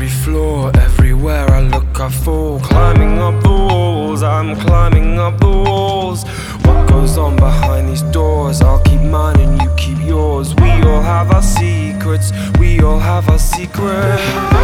every floor, everywhere I look I fall. Climbing up the walls, I'm climbing up the walls. What goes on behind these doors? I'll keep mine and you keep yours. We all have our secrets, we all have our secrets.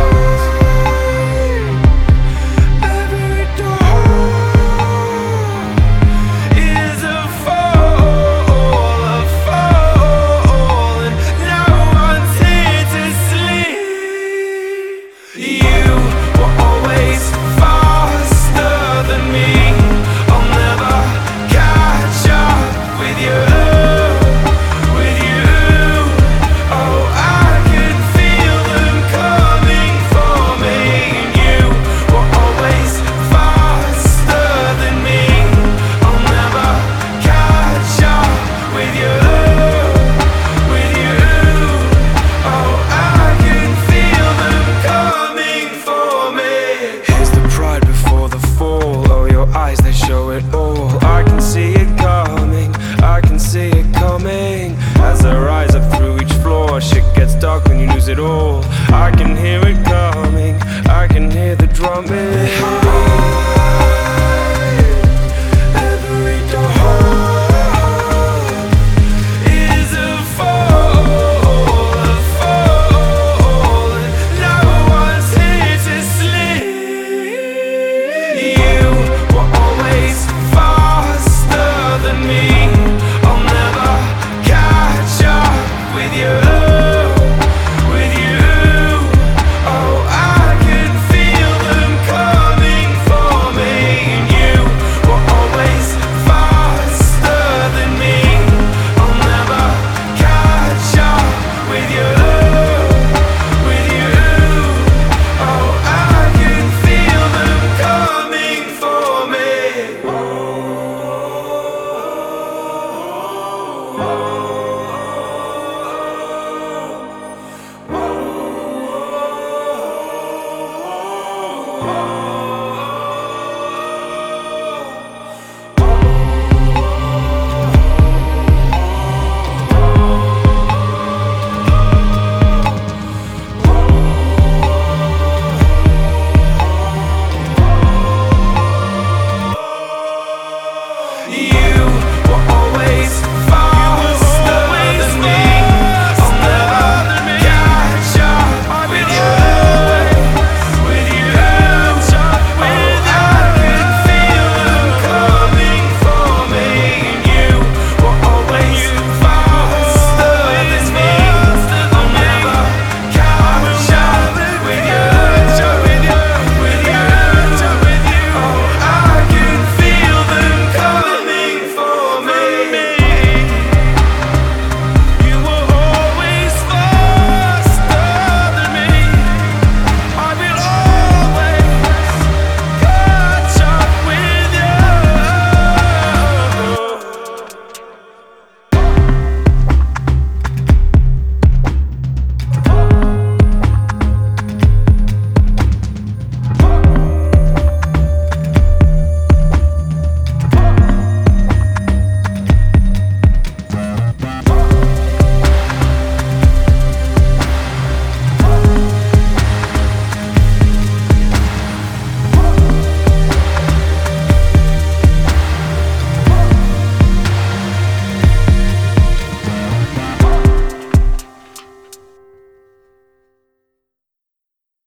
They show it all. I can see it coming, I can see it coming. As I rise up through each floor, shit gets dark when you lose it all. I can hear it coming, I can hear the drumming.